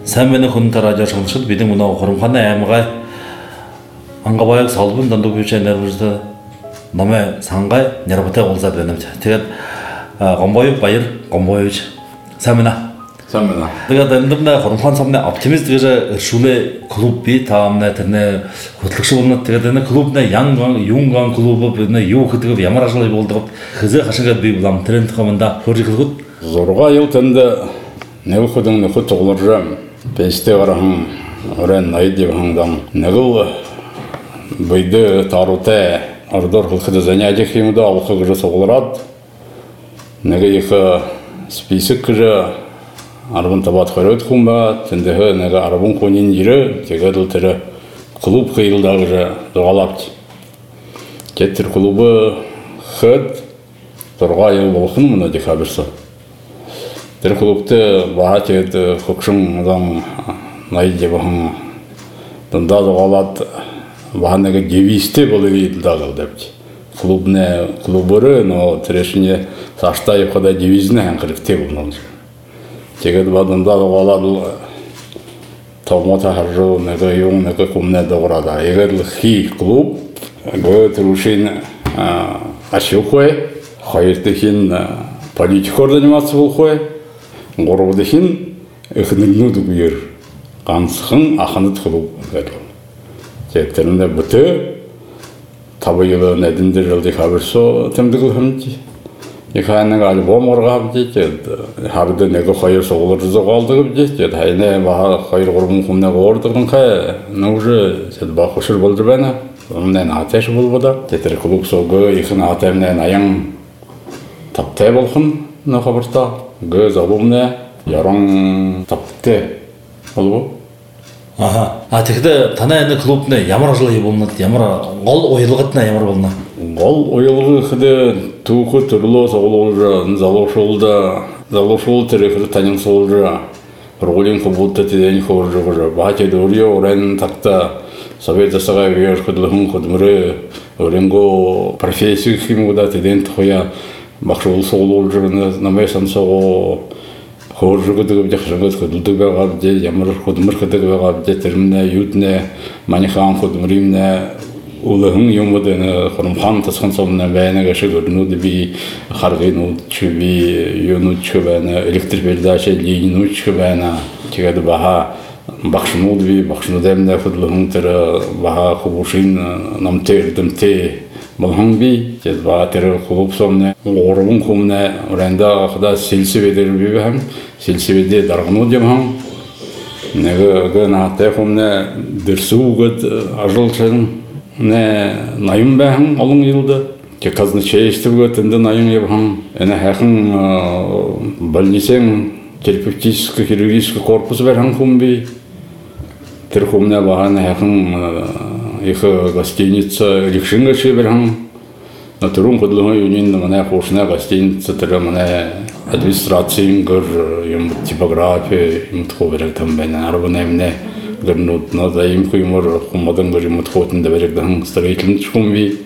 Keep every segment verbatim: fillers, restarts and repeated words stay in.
Sen beni kunta radyo çalışır, bizim buna okurum kanı emgay. Angabaya salbın dandı güçenlerimizde nama sangay nerabata olsa benim. Tegat Gomboyev Bayır Gomboyevich. Sen bana. Sen bana. Tegat dendim de kurum kan samne optimist gece şule klub bir tamamne terne kutlusu olma tegat ne klub ne yangan yungan klubu ne yok tegat yamarajlı oldu. Kızı haşıgat bir bulam trend kamında hırcıklık. Zorga yıl tende ne okudun ne kut olurcam. Peste garahım oran найди хангам негыл байды таруте ардор хылхыды занятия химуда алхы гыжы соғылырад неге ехы список гыжы арбын табат хойрот хумба тендехы неге арбын конин жиры тегедыл тірі клуб хыйылда гыжы доғалапты кеттір клубы хыд торға ел болхын мұна декабірсі Тер клубты баха тегет хокшың адам найди бахан тында доғалат баха неге девисте болы дейді дағыл депті. Клубне клубыры, но терешіне сашта епқада девизіне әңқірікте болын. Тегет бадында доғалат таумата харжу неге ең неге кумне доғырада. Егер хи клуб, гө тұрушин ашуқой, хайыртықин политикор заниматься болқой, Городахин эхнэгнүү дүгээр ганцхан аханад клуб гэдэг. Тэрнээ бүтэ тавы жыл нэдэндэр жил хавэрсо тэмдэгэл хэмжи. Иханаг альбом оргавди тэгэд хавд нэг хоёр соголор зоголдог гэж тэгэд хайнаа баха хоёр гурван хүнээ гоордогн хай нүжэ сэд бахушэр болж байна. Өмнө нь аташ болбода. Тэр клуб сого ихэн атамнаа наян тавтай болхон нөхөбөртөө 그 저번에 여러 답대 болу. Аха. А тэгдэ танай энэ клубны ямар ажил хийбулнад ямар гол уялгатна ямар болно? Гол уялгы хэдэ түүхэ төрлөө соголуулж залуушуулда залуушуул тэрэг танин суулж ролин хобутта тэдэн хооржоо баачэ дөрөё орен такта совет засага вер хөдлөн хөдмөрө оренго профессию химуда тэдэн тоя Бахшул соолуулж намайсан соо хооржугдаг жахшгад хөдөлдөг байгаа дэ ямар хөдмөр хөдөг байгаа дэ тэрмнэ юуднэ манихан хөдмөримнэ улахан юмдэ хормхан тасхан сомна байна гашиг өрнүүд би харгынууд чүби юунууд чүбэна электрик передача лининууд чүбэна тэгээд баха бахшнууд би бахшнуудэмнэ хөдлөн тэр баха хубушин намтэр дэмтэ Малханби, jadi bater klub somne, orgun kumne, oranda kada silsiveder bibem, silsivede dargnu demham. Nege gana te kumne dersugad ajulchen ne nayım beham alın yılda. Ki kazını çeşitliğe tende nayım yapam. Ene hekin balnisen терапевтический хирургический корпус verhan kumbi. Ter kumne bahane hekin их гостиница Ликшинга шеберхан на турун ходлома юнин на мане хошна гостиница тера мане администрации гор юм типография юм тховер там бена арбонемне гэрнут на заим хуймор хумадан гэр юм тхотын да берек дан строительный чумби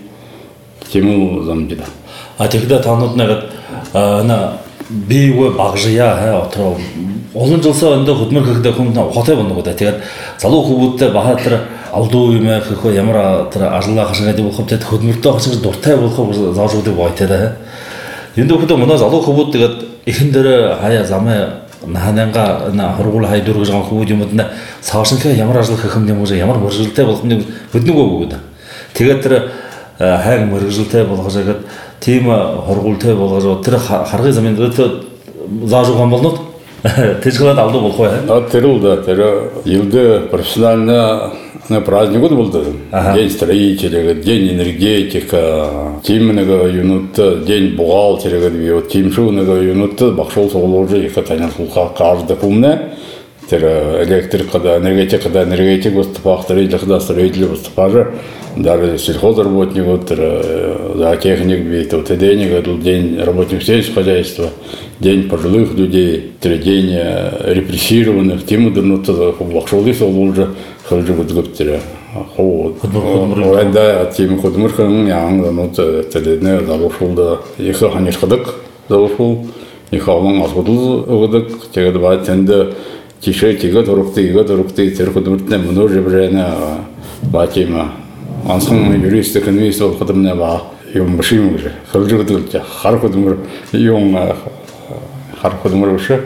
тему замдида А тогда танут нагат на бийwe багжия ха отро олон жылса өнде хөдмөр хэгдэ хүмнэ хотой бондгоо да тэгээд залуу хүмүүстээ бахаатар алдуу юм хөхөө ямар тэр ажлаа хашаагаад болох тэгээд хөдмөртөө хашиж дуртай болох заажуудыг бойтой да энд өгдөө манай залуу хүмүүст тэгээд ихэн дээр хаяа замаа нахананга на хоргуул хай дөрөж байгаа хүмүүс юмд нэ саашинхаа ямар ажил хэх юм уу ямар мөржилтэй болох нь хөднөгөө өгөөд тэгээд тэр хайг мөржилтэй болгож тэгээд тийм хоргуултай болгож тэр харгын замын дээр заажууган болнод тэжгэлээд алдуу болох бай. А тэрүүл да тэр юуд профессионально на праздник был день строителя, день энергетика, тимного юнута, день бухгалтера, тим шуного юнута, бахшол соолужи их атанан хулха каждый кумне. Тэр электрик когда энергетика когда энергетик выступал, строитель когда строитель выступал, даже сельхозработник вот за техник бит, вот день этот день работников сельского хозяйства, день пожилых людей, день репрессированных, тему дурнута бахшолы соолужи хожу вот гоптера. Вот. Оренда тим ходмурхан ян ну тэдне залушулда их ханиш хадак залушул их алан асудул өгдök тэгээд байтэнде тише тиге турукты иге турукты тер худмуртне муну жебрене бачима ансын юрист экономист бол худмне ба юм башим уже хылжыгдылча хар худмур юм хар худмур уша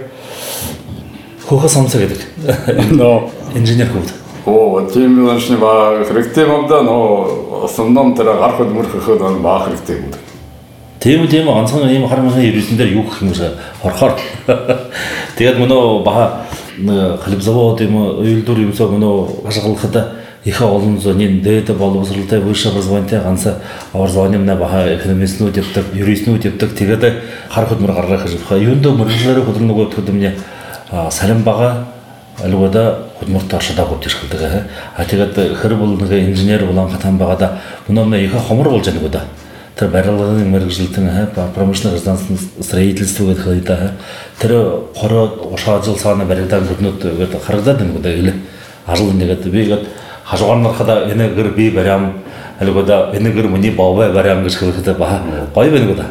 хохо самса гэдэг. но Инженер хүүд. о тем ланшне ба хэрэгтэй мобда но основном тэр хар худмур хөөхөд ба хэрэгтэй بود. Тийм тийм онцгой ийм харамсаа ерөөсөн дээр юу гэх юм бэ? Хорхоор. Тэгээд мөнөө баха хлебзавод юм уйлдур юмсаа мөнөө хашгалахад их олон зөний дээд боловсролтой высшее образование ганца образованиемна баха экономистнууд явдаг, юристнууд явдаг. Тэгээд хар хөдмөр гаргах гэж байна. Юунд мөрөглөөр хөдөлгөөн нөгөөд хөдөлмөний салин бага алгада хөдмөрт оршдаа гот ирхэлдэг. А тэгээд хэр бол нэг инженер улаан хатан багада мөнөө их хомор болж байгаа да. Тэр барилгын мэргэжилтэн промышленное гражданство строительство гэдэг хайда тэр хороо ушаажил цаана барилдаан хөднөд гэдэг харагдаад байна гэдэг илээ ажил нэгэд би гээд хажуугарнахада энэ гэр би бариам алгада энэ гэр миний бовэ бариам гэж хэлэхэд баа гоё байна гэдэг.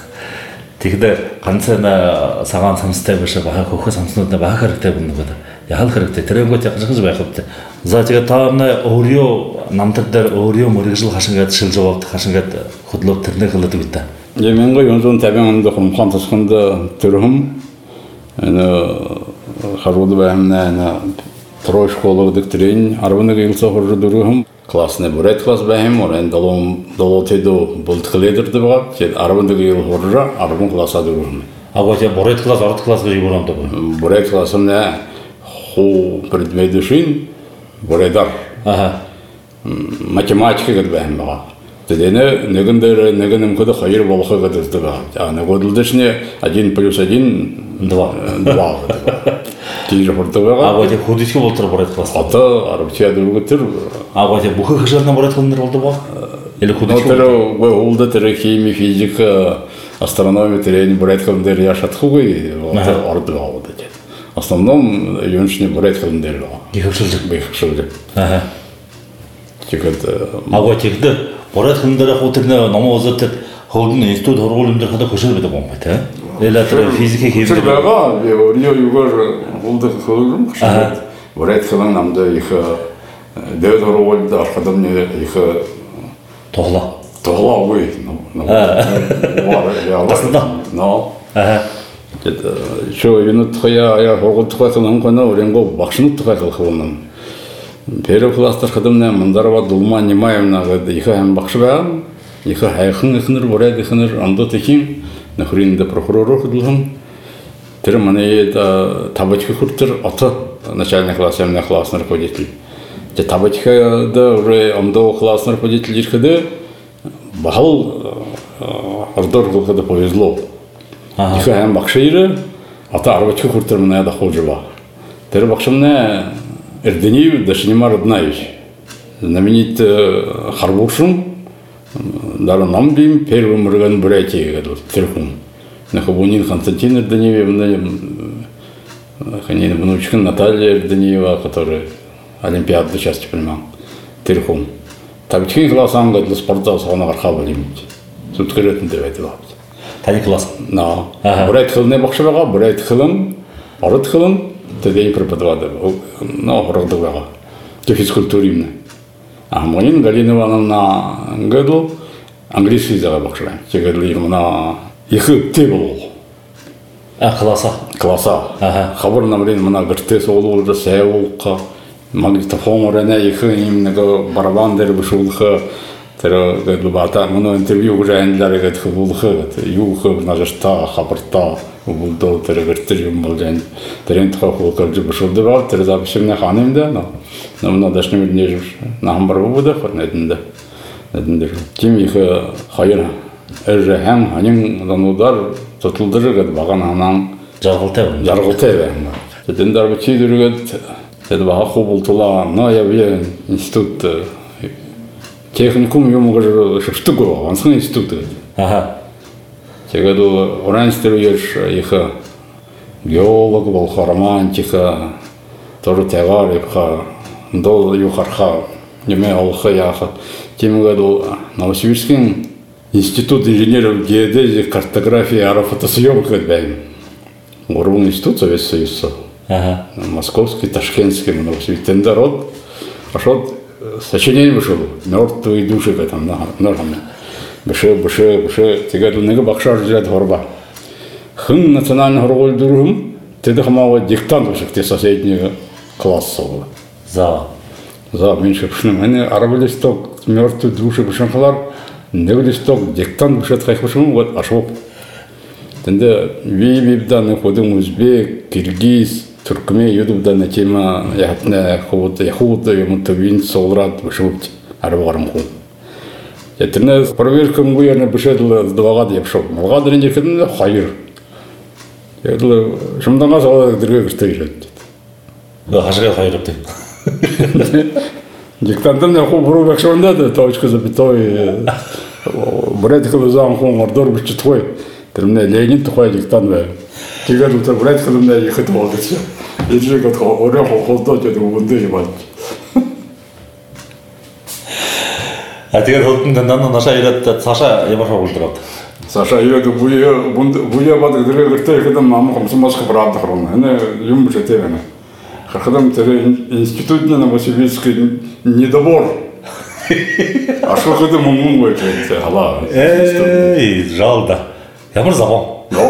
Тэгэхдээ ганцхан цагаан самстай биш баа хөхө самснууд баа хэрэгтэй байна гэдэг. Яхал хэрэгтэй тэрэнгөт яхаж байх хэрэгтэй. За тэгээд таамна өөрийн намтар дээр өөрийн мэргэжил хашингаад шилж яваад хашингаад хөдлөв тэрнээ хэлээд өгдөө. Яминго юунзон табианд хумхан тасханд тэрхэм энэ харууд байна на трой школа доктрин арваныг илсо хорж дөрөм классны бүрет класс бэм орен долом долотедо болтхледер дэвга чи арваныг ил хорж арван класса дөрөм. Агоо чи бүрет класс орд класс гэж юу юм даа. Бүрет классна ху предметшин бүрэдар. Аха. Математика гэдэг байна баа. Тэгээд нэгэн дээр нэгэн нэмэхэд хоёр болох гэдэг байна. А нэгдэлдэшний один плюс один два. два. Тийж хурдгаа. Агоо чи хөдөлгөө болтор бүрет класс. Одоо арабчаа дөрөвтөр. Агоо чи бүх хэшэрнэ бүрет класс болдог ба. Или хөдөлгөө. Тэр гоо тэр хими физик астрономия тэр бүрет класс дээр яшатхгүй ордог байгаа. В основном юншний бүрет класс дээр. Ихвшилж бихвшилж. Аха. Тэгээд агуу тэгдэ бүрет класс дээр хутэрнэ номоо үзээд хөлн институт хургуул юм дээр хадаа хөшөр байдаг юм ба тэ. Эла тэр физикийг хийдэг. Тэр байгаа өөрийн юугаар улдах хөлгөн. Бүрет класс намд их дэвд хургуул дээр хадамны их тоглоо. тоглоогүй. Но Аха. Тэгээд шоо юунт хаяа я хургуулах юм коно өрөнгө багшнууд тохиолох юм. Первый класстар хадамна мандарва дулма нимаевна гэдэг их хэм багш байгаа. Их хайхан ихнэр бүрээд ихнэр андот ихин нөхрөнд прокурор хөдөлгөн. Тэр манай табачх хүртэр ото начальный класс ямны классный руководитель. Тэгээд табачха да уже амдо классный руководитель ирэхэд бахал ордор хөдөлгөд повезло. Их хэм багш ирэ ото арбачх хүртэр манай дахуулж ба. Тэр багшмна Эрденеев Дашнима Роднаевич, знаменитый Харбуршин, даже нам бим первым орган братья Терхун, Нахабунин Константин Эрденеев, Ханина внучка Наталья Эрденеева, которая Олимпиаду часть принимала, Терхун. Так что класс анга для спорта сауна архава лимит. Тут конкретно давайте лапать. Тани класс. На. Брат хилне бахшага, брат хилен, арат хилен. Тэдний преподаватель, но родового, то физкультурный. А Монин Галина Ивановна году английский язык обучала. Те говорили ему на их тебл. А класса. Класса. Ага. Хабар нам рин мана гартес олу уже сеулка. Магнитофон рене их именно барабан дер бешулха. Тэр гэдэг бата мөн интервью уже англиар гэдэг хөвөлхөө юу хөө нажта хабарта бүлдөө тэр гэртэр юм бол энэ тэрэн тохиол хөлж бишүүлдэг тэр запишны ханым да но но дашны мэднэж намбар буде хөрнэдэндэ нэдэндэ тим их хоёр эр хэм ханин данудар тотулдэр гэдэг баган ханан жаргалтай жаргалтай байна. Тэдэн дээр чи дөрөгэд тэр бага хөвөлтула но я институт техникум юмгаар шивдэг гоо онцгой институт гэдэг. Аха. Тэгээд оранжтэр яш их геолог болох романтика төр тягар их дол юу харха нэмээ олох яах тиймгээд Новосибирский институт инженеров геодезии картографии аэрофотосъемки гэдэг байна. Гурван институт Советский Союз. Ага. Московский, ташкентский, много все. Тенда род, пошел сочинение вышел, мертвые души в этом, нормально. Быше, быше, быше, тегер неге бакшар жирет хорба. Хын национальный хоргол дурум, теды хамава диктант вышек те соседнего класса было. За. За, меньше пшным. Они арабы листок, мертвые души бышанхалар, неге листок, диктант вышет хайх бышым, вот ашоп. Тенде вей-вейбдан ходим узбек, киргиз, туркме, юдубда на тема яхтне ховута, яхута, юмутавин, солрат, вышевупти, арабарам ху. Ятерне проверка мгуерне бышедла сдавагад япшоп. Малгад рендеркедне хайыр. Ядлы шымданга сала дирге кыртыйлет. Да, хажга хайрыпты. Диктантын яху буру бакшонда да точка запятой. Бред кылызан ху мордор бычыт кой. Термне Ленин тухай диктант бе. Тигер ута бред кылымда ехет болду. Иже гот оре холдо жеде унды ебат. А тигер холдун дандан наша ирет Саша ямаша ультырат. Саша ирет буя буя бат дирге кыртый кедем мамы комсу машка брабды хрон. Эне юм жетевене. Хахадам тере институтне Новосибирский недобор. А что кедем мумун бойчу ала. Эй, жалда. Ямар забан.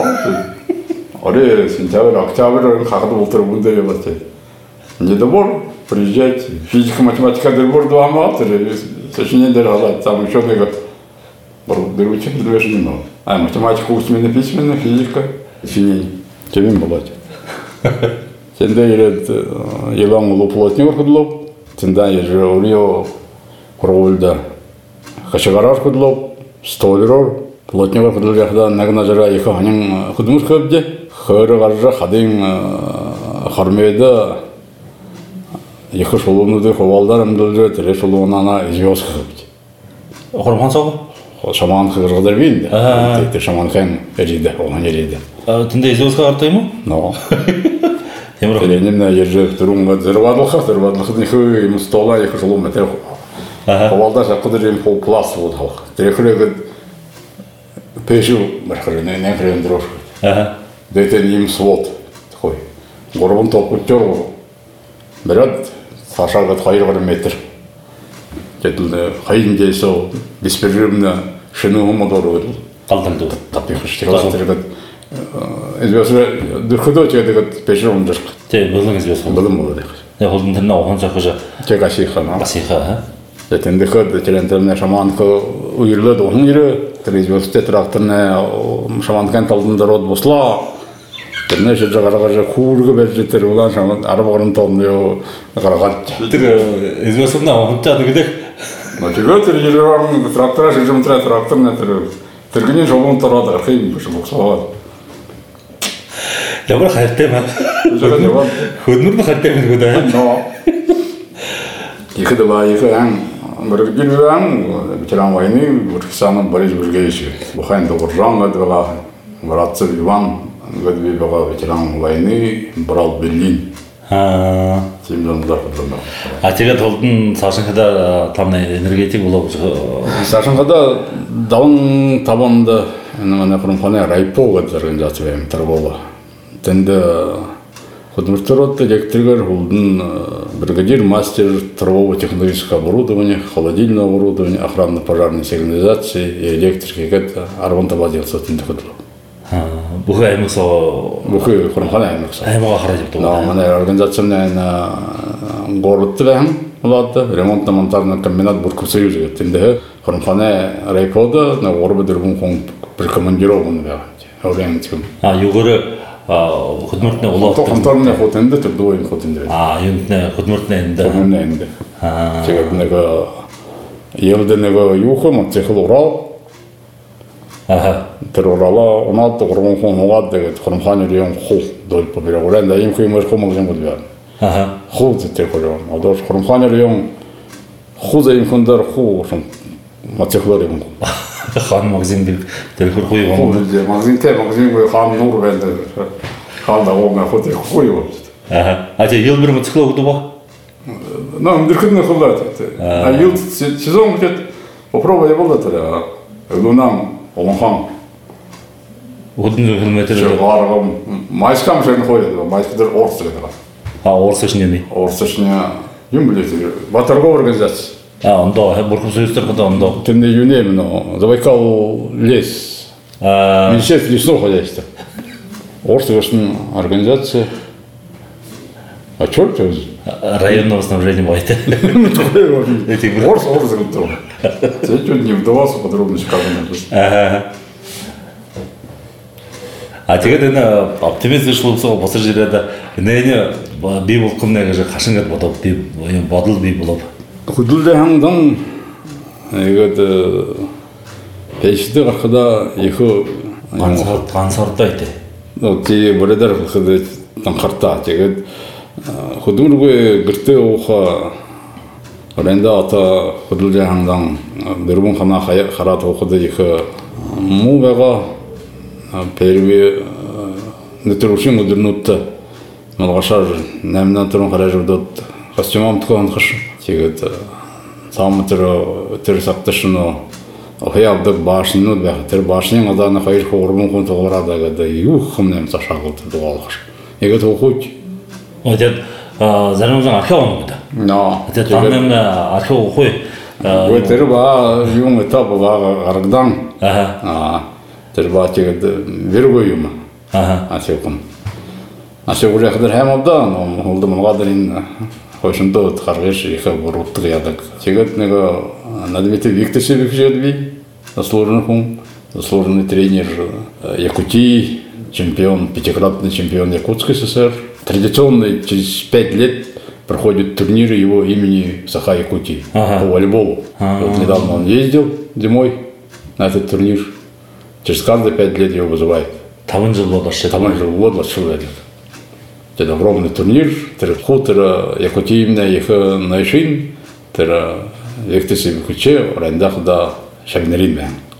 Оре сентябрь, октябрь хахады ултырып унды ебат. Недобор приезжать, физика, математика дербор два матери, сочинение ала, там еще много. Деручи предложение много. А математика усменно письменно, физика, синей. Чем бывать? Тенда ирет елан улу плотник худлоп, тенда еже урио кровольда хачагарар худлоп, столерор. Плотнего худлоп нагна жара екі ханин худмуш көбде, хыры гаржа хадин хармеда екі шолуымды ховалдар әмділді, тірі шолуынана извез көбде. Хорман сауы? Шаман қығырғыдар бейінді. Тейті шаман қайын әрейді, оған әрейді. Тінде извезға артай ма? Но. Теленімна ержі тұрумға зірвадылға, зірвадылға екі еміз тола екі шолуым әтер ховалдар шаққыдар ем пол плас болды халық. Тірекірегі пешу башқыры, нән кіреген дұрыш. Дейтен ем свод. Ғорбын толқыттер бірад Сашағат қайырғыр метр. Кетілді қайын дейсі беспержимна шыны ғымыдор өділ. Қалдыңды. Таппиқы штирластырғыд. Извесі дүркіді өтегідігід пешірғын жүрк. Те, бұлың извесі. Бұлым болды дейқы. Не, қолдың тінна оған жақыжа. Тек асиқа. Асиқа, ә? Детендіқі, телентеріне шаманқы ұйырлы доғын ері. Известі тракторны шаманқан талдында род бұсла. Тэрнэ шиж гаргаж хүүргэ байж тэр улаан шаман арбагрын тоомны гаргаж. Тэр известно онтой гэдэг. Но тэгээд тэр жиргэн трактор шижим трактор на тэр тэргний жолон тороод гарах юм биш боксоо. Ямар хайртай маа. Хөднөр нь хайртай юм гэдэг. Но. Ихэд баа ихэн мөргөлгөн битран войны Бурксан Борис Бургеевич. Бухайн догоржан гэдгаа Братцев Иван Годби бага ветеран войны брал Берлин. А. Семьянда ходил. А тэгээд толдон цаашинхада тамны энергетик болоо. Цаашинхада даун табанда манай хромхоны райпо гэдэг организация юм торгово. Тэнд худмуртарот электрикер холдун бригадир мастер торгово-технологического оборудования, холодильного оборудования, охранно-пожарной сигнализации и электрики гэдэг арван табадился тэнд ходил. Бүхий аймагсоо бүхий хромхоны аймагсоо аймага хараад явдаг. Манай организацияны городты байна. Улаадаа ремонтно-монтажный комбинат Буркусоюз гэдэг. Тэнд хромхоны райпода на горбы дөрвөн хүн прикомандирован байгаа. Орен тийм. А юугаар хөдмөртний улаат хонторны хотонд тэр дуу юм хотонд. А юундны хөдмөртний энд. Хөдмөртний энд. Аа. Тэгээд нэг явд нэг юу хөө цехл урал. Ага. Тэр урала унаад гурван хүн угаад тэгээд хромхоны юм хуу дол побирагуулан да юм хэмээр хүмүүс юм бол. Ага. Хуу зэтэр хөрөө. Одоо хромхоны юм хуу зэйм хүндэр хуу шин мацехлор юм. Хан магазин дээр тэр хөрхөө юм. Хуу магазин тэ магазин гоо хам нуур байна. Хал да гоо хот хуу юм. Ага. А тэ ел бэр мацехлоо гэдэг ба? Ну, дэрхэн хулаад. А ел сезон гэд попробовал я болоо тэр. Лунам Олонхан Худын километр. Жоғарғы майскам жайын қойды, майскадыр орыс тіледі. А, орыс ішінде не? Орыс ішіне, ем біледі, батырға организация. А, онда, Бурков союздар қыда онда. Тімде юне, но Забайкал лес, Министерство лесного хозяйства. Орыс үшін организация. А черт өзі? Районного снабжения байды. Орыс, орыс ғылып тұру. Я чуть не вдавался подробности, как он это. А тэгээд энэ оптимист шлуусан босож ирээд энэ би болох юм гэж хашингаад бодов би бодол би болов. Хөдөлгөөн ханган тэгээд пэйштэй гарахда ихо ганцаар ганцаардаа итэ. Тий бүрээр хөхөд танхартаа тэгээд хөдөлгөөн гэртээ ууха оренда ата хөдөлгөөн ханган дөрвөн хана хараад уухад их муу байгаа первые нэтрушин өдөрнөт малгашар намнан турун харажудот костюмом тхон хаш тэгээд самтэр тэр сакташно ояавдаг баашнууд байх тэр баашны гадаана хоёр хурмын хүн туураад байгаа юу хэмнэм цашаагаад дугаалгаш яг түүхүүч тэгээд зарим нэг архив оноо гэдэг. Ноо тэгээд танам архив уухгүй Ой тэр ба юм этап ба гаргадан аа тэр ба тэгээд вэргүй юм аа асиукон асиугур яхадэр хэмавда но холдо мангадарын хойшондоо гаргаж их бурууддаг ядаг тэгээд нэг надмит Виктор Севичев би заслуженный хүн заслуженный тренер Якутии чемпион пятикратный чемпион Якутской ССР традиционный через пять лет проходят турниры его имени Саха-Якутии ага. По волейболу. Ага. Вот недавно он ездил зимой на этот турнир. Через каждые пять лет его вызывают. Там он жил в области. Там он жил в области. Это огромный турнир. Это хутор Якутии именно их наишин. Это Виктор Севичев рендах да шагнерин.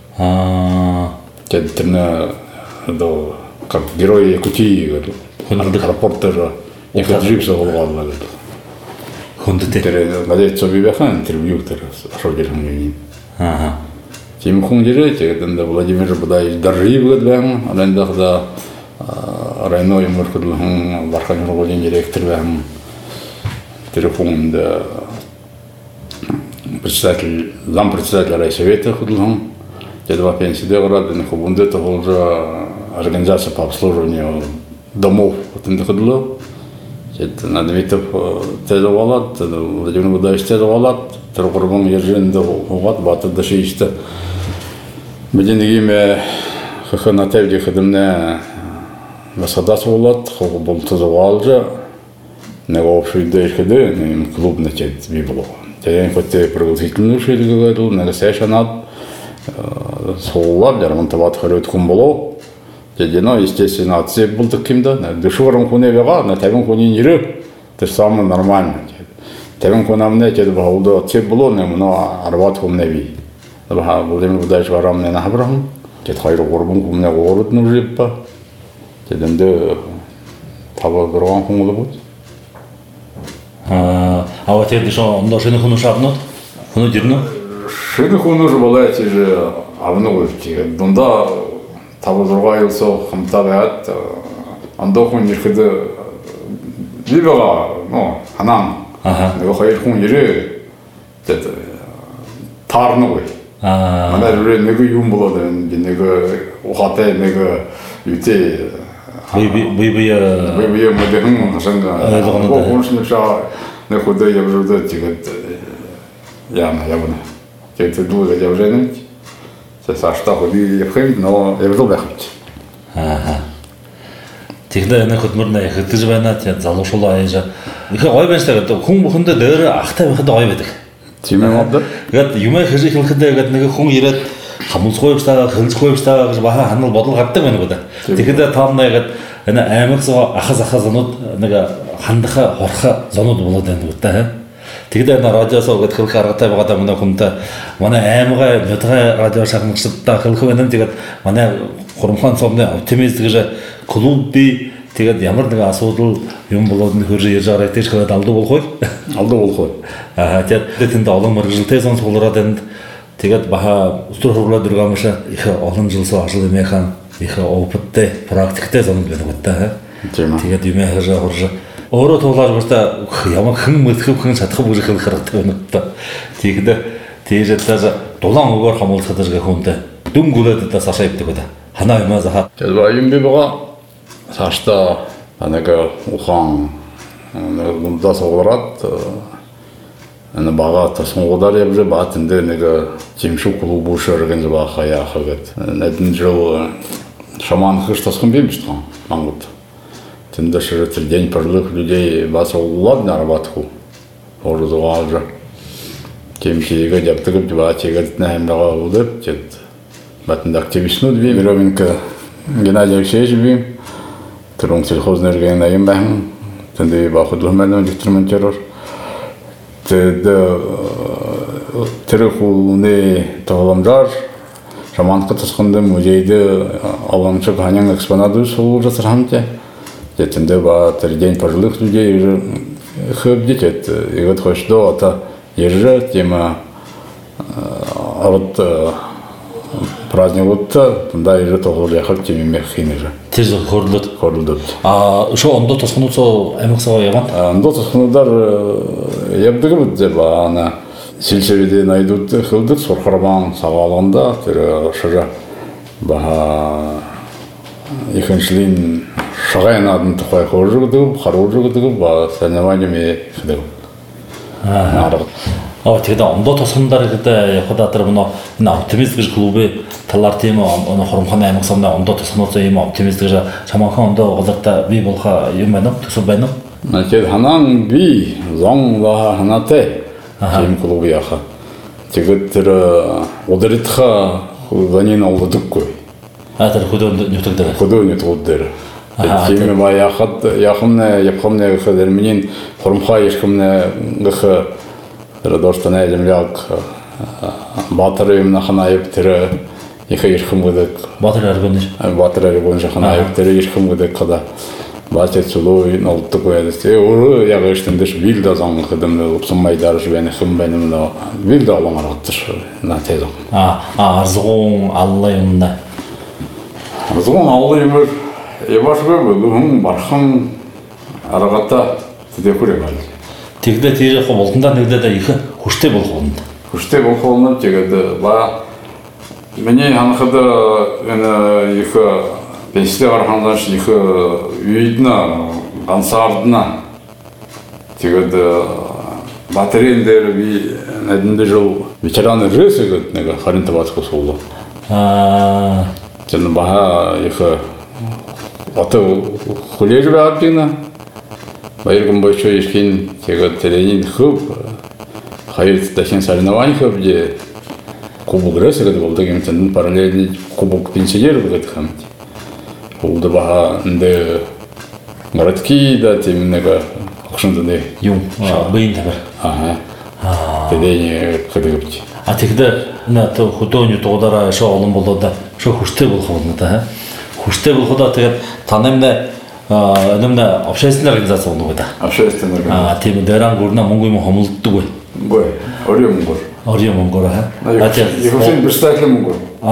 Это как герой Якутии. Рапортер Якутии головал. Тэр надад цовивахан интервью тэр ашоолжсэн юм. Аа. Тим хүн дээрээ тэгээд Владимир Будай Даржиев гэдэг байна. Андахда районный мөрхөдлөн бархан руулийн директор байна. Тэр хүнд председатель, зампредседатель райсовета хөдлөн. Тэгээд пенсиде гараад энэ хүндэт болж организация по обслуживанию домов хөдлөө. Это надвитов тезовалат, Владимир Будаевич тезовалат, трукурбон ерженде угат баты дашиште. Мединигиме хаханатевди хадымне насадас волат, хол бол тезовалжа, него общий дейхеде, ним клуб начать библо. Тем хоть продолжительную шею говорил, на сешанат, соллар, ремонтовать харит кумболо. Дедино, естественно, отцеп был таким, да, душевым хуне вега, на тавим хуне ниры, это самое нормально. Тавим хунам не, это было отцеп было, но арбат хум не ви. Владимир Будаевич варам не набрал, это хайру горбун хум не город нужипа, деденде таба грон хум лабут. А вот это что, он должен хуну шабнут, хуну дирну? Шины хуну же была эти же авнуевки, дунда. Табу зургайлсо хамтабат андохун ирхэдэ бибага ну ханам нөгөө хоёр хүн ирээ тэгээд таарнаг бай. Аа. Манай нэг юм болоод нэг ухатай нэг үтэй би би би би би би мэдэн хашанга гоншнуша нэг хөдөө явжудаа тэгээд яна явна. Тэгээд дүүгээ явжэнэ. C'est ça, je t'ai но я вижу бахать. Ага. Тэгдэ энэ хөдмөрнө хэдэж байна тийм залуушуулаа яаж. Их гой байна шүү дээ. Хүн бүхэндээ дээр ахтай байхад гой байдаг. Тийм ээ мод. Гэт юм их хэрэг хэлэхдээ гэт нэг хүн ирээд хамсгүй бистаа, хэнцгүй бистаа гэж баха ханал бодол гаддаг байна гэдэг. Тэгэхдээ таамнаа гэт энэ аймагсоо ахас ахас зонууд нэг хандаха хорхо зонууд болоод байна гэдэг. Тэгдэ энэ радиосоо гэт хэлэх аргатай байгаа манай хүнтэй манай аймгаа нутгаа радио шахмагчдаа хэлэх байна. Тэгээд манай хурамхан цомны оптимист гэж клуб би тэгээд ямар нэгэн асуудал юм болоод нөхөр ярьж байгаа тийш хэрэг алдуу болох уу? Алдуу болох уу? Аа тэгээд тэнд олон мөргөлтэй сонсголороод энд тэгээд баха өстөр хурлаа дөргөөмш их олон жилсоо ашиг нэмэхэн их опыттэй, практиктэй зам гэдэг үгтэй. Тийм. Тэгээд юм яхаж хурж өөрөө туулаад гуртаа ямар хэн мэдхүү хэн чадах бүжих хэрэгтэй байна та. Тэгээд тийжээс дулаан өгөр хамуулахад гэж хүнтэй дүн гүлээд дас ашаа ивдэг үү. Ханаа юм аа. Тэгээд юм би бага цаашдаа анага ухан нундас оорат ана бага тасмуудар явж баатында нэг жимшу клубу шөргөн зба хаяа хагэт. Надын жоо шаман хыш тасхан бимш там мангут. Тында широтер день пожилых людей бас улад нарабатху. Орзуалжа. Кемшига яптыгып жбаатыгат наймдага улып жет. Батында активистну дви Мировенко Геннадий Алексеевич би Трон сельхознерген наим бахм. Тында бахудлуман инструментер. Тэд тэрхуне тоголомдар шаманкы тасхында музейде аламчы ганян экспонаты сулу жасыр хамте. Тенде ба тэр день пожилых людей уже хобдит и вот хочет до это ежа тема вот праздник вот туда ежа тоже ехать теме мехины же. Тез хордот. Хордот. А ошо ондо тосхунуцо аймаксага яган? Ондо тосхунудар ябдыгы деп ана сельсовете найдут хылдыр сорхарбан сагаланда тэр шыжа ба ихэншлин шагайн адын тухай хожугдуг, харожугдуг ба соревнованиями ходил. Аа. Аа тэгээд ондо тосхундар гэдэг явхад атар мөн энэ оптимист гэж клубы талаар тийм энэ хоромхоны аймаг самна ондо тосхунуцоо ийм оптимист гэж чамаахан ондо голорта бий болох юм байна уу? Төсөв байна уу? Значит ханан би зон ва ханатай тийм клубы яха. Тэгээд тэр удирдах занин олдоггүй. А тэр хөдөө нютэгдэр. Хөдөө нютэгдэр. Тийм ба яхад яхамна яхамна хадэр минь хоромхаа яхамна гэх тэр достана земляк батары юм наханайып тэр их ирхэм гэдэг батар аргонш. Батар аргонш ханайып тэр ирхэм гэдэг када баатет сулой нолтог байдаг. Тэ өөрөө яг эштэндэш билда зан хэдэм упсамай дарж байна хэм байна нэ билда аламар гатш на тэзо. А а арзгун алла юмна. Арзгун алла юмэр явашгүй бүгэн бархан аргата тэдэхүрэ гал. Тэгдэ тэр яг болдондоо нэгдээд их хүчтэй болох юм. Хүчтэй болох нь тэгээд ба миний ханахад энэ их пенсиогоор хандаж их үйднэ ансаардна тэгээд батареин дээр би надад жоо ветераны ресэгэд нэг харин таваадах суулаа. Аа тэр баха их ото хүлээж байгаадна баярган большой ишкин тэгээд тренинг хөв хайр дахин соревнований хөв де кубок ресэгэд болдог юм тэн параллельный кубок пенсионеров гэдэг юм. Улда баха нэ городки да тем нега хошондоне юм байн тавар. Аа. Тэгээд хэдэгч. А тэгдэ нэ хөдөөний дуудаараа шоо олон болоод шоо хүчтэй болох юм да. Хүчтэй болохоо тэгээд танамна нэмнэ общественная организация болдог да. Общественная организация. А тийм дэрэн гурна мөнгө юм хомолддог бай. Бай. Орё мөнгө. Орё мөнгө аа. А тэгээд ихсэн представитель мөнгө.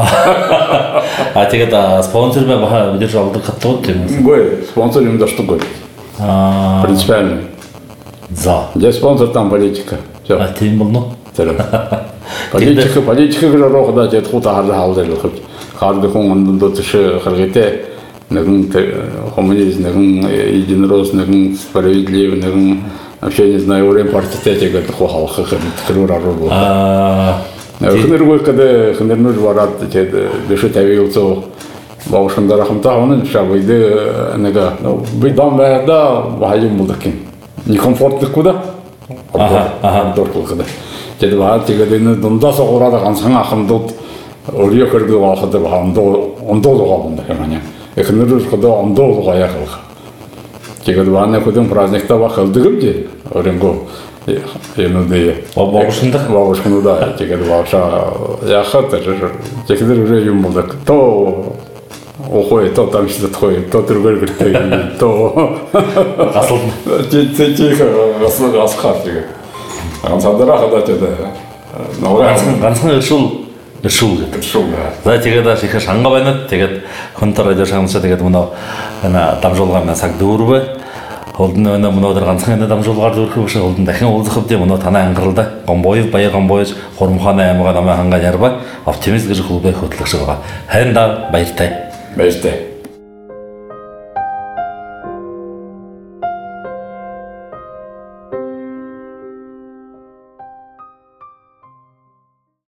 А тэгээд спонсор ба баха бидэр олдог хаттууд тийм үү? Бай. Спонсор юм дашдаг. Аа. Принципиально. За. Я спонсор там политика. Всё. А тийм болно. Тэр. Политика, политика гэж рохда тэгээд хута харж хаалдаг л хөө. Хаард хүн ондод төш харгатай нэгэн коммунизм, нэгэн единорос, нэгэн справедливый, нэгэн вообще не знаю, время партии тэгээд хоо халах хэрэг аруу. Аа. Хэнэргүй кадэ хэнэрнүр вараад тэгээд дэшэ тавиуцоо баушандар хамтаа онон шавыды нэга бидам байда баажим мудакин. Некомфортно куда? Ага, ага. Доркулхада. Тэгээд баад тэгээд энэ дундаас уураад ганцхан ахмадууд өөрийн хэрэг болоход баамдоо ондоо гоомд хэмээн. Эхнэрүүд ходоо ондоо гояах. Тэгээд ваана хөдөн праздникта бахалдаг дээ. Оренго Енуде. Бабушкинда? Бабушкинда. Тэгээд бабуша яхад тэгээд уже юм болдог. То охой, то там что-то ходит, то другой говорит, то асыл. Тэ тихо, асыл асхат тэгээд. Ганцаараа хадаад дээ. Ногоо ганцхан шул шул гэдэг. Шул. За тэгээд их шанга байна. Тэгээд хонтор радио шангач тэгээд мөн ана дамжуулгаар саг дүүрвэ. Холдон өнөө мөнөдөр ганцхан дамжуулгаар дүүрэх биш холдон дахин уулзах хэвдээ мөнөө танаа ангаралда гомбоёв баяр гомбоёж хурамхана аймага намаа хангаа ярба оптимист гэж хөлбэй хөтлөгч байгаа. Хайранда баяртай. Баяртай.